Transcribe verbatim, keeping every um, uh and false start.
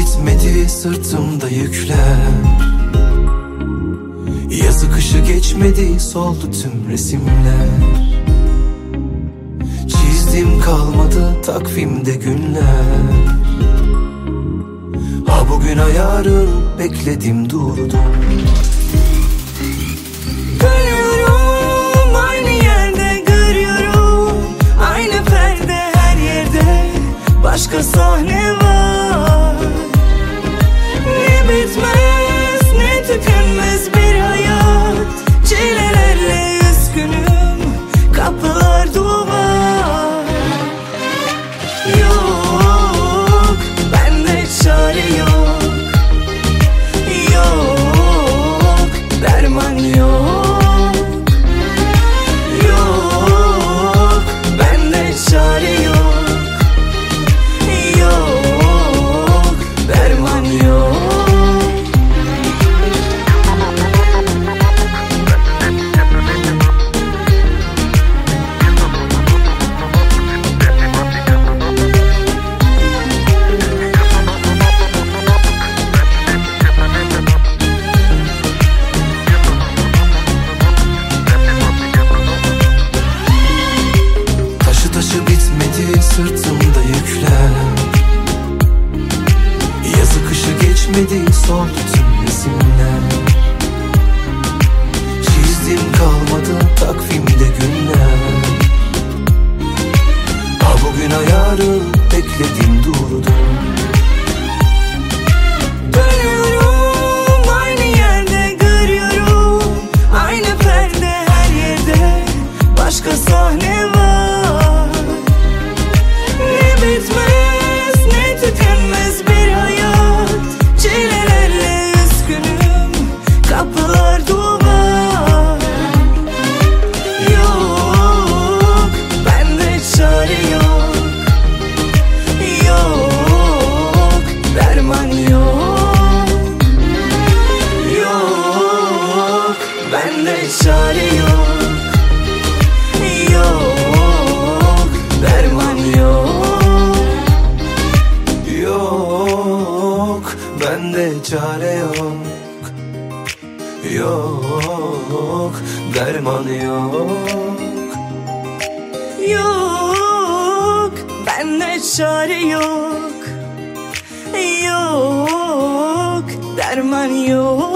bitmedi sırtımda yükler. Yazı kışı geçmedi, soldu tüm resimler. Çizdim kalmadı takvimde günler. Ha bugün ha yarın bekledim durdum. Görüyorum aynı yerde, görüyorum aynı perde, her yerde başka sahne var. Ne bitmez ne tükenmez bir hayat, çilelerle üzgünüm, kapılar duvar. Yok bende çare yok, yok derman yok, yok bende çare yok, yok derman yok. Sırtımda yükler. Yazı kışı geçmedi, soldu tüm resimler. Çizdim kalmadı takvimde günler. Ha bugün ha yarın bekledim durdum. Görüyorum aynı yerde, görüyorum aynı perde, her yerde başka sahne var. Bitmez ne tükenmez bir hayat, çilelerle üzgünüm, kapılar duvar. Yok bende çare yok, yok derman yok, yok bende çare yok, yok derman yok. Bende çare yok, yok derman yok. Yok bende çare yok, yok derman yok.